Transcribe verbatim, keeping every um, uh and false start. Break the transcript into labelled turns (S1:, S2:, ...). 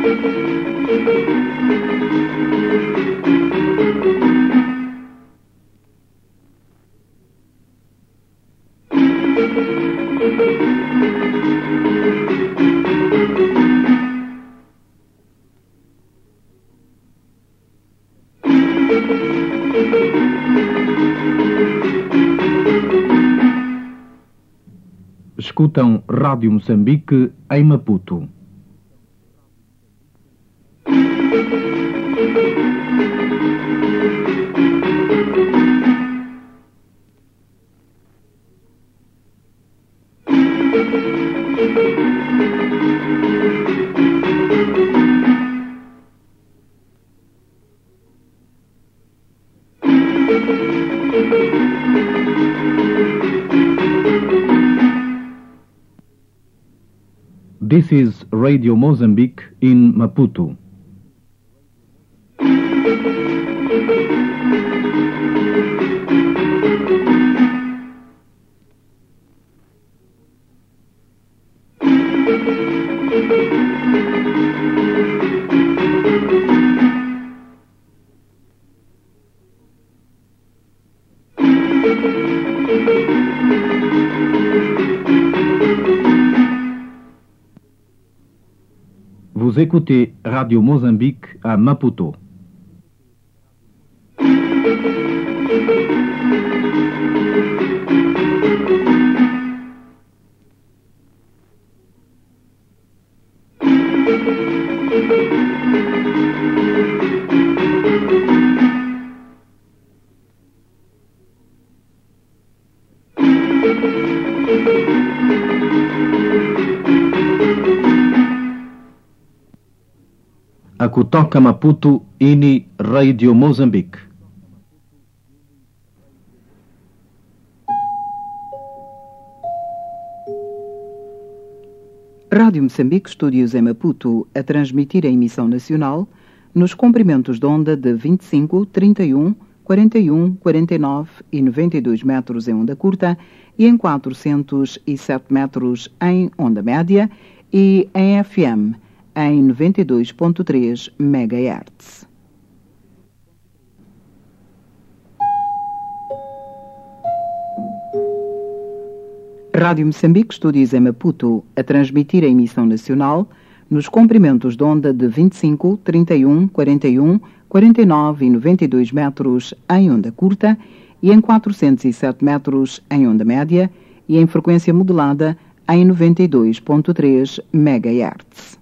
S1: Escutam Rádio Moçambique em Maputo. This is Radio Mozambique in Maputo. Vous écoutez Radio Mozambique à Maputo. A kutoka Maputo, ini Radio Mozambique.
S2: Rádio Moçambique, estúdios em Maputo, a transmitir a emissão nacional nos comprimentos de onda de vinte e cinco, trinta e um, quarenta e um, quarenta e nove e noventa e dois metros em onda curta e em quatrocentos e sete metros em onda média e em F M em noventa e dois ponto três megahertz. Rádio Moçambique, estúdios em Maputo, a transmitir a emissão nacional nos comprimentos de onda de vinte e cinco, trinta e um, quarenta e um, quarenta e nove e noventa e dois metros em onda curta e em quatrocentos e sete metros em onda média e em frequência modulada em noventa e dois ponto três megahertz.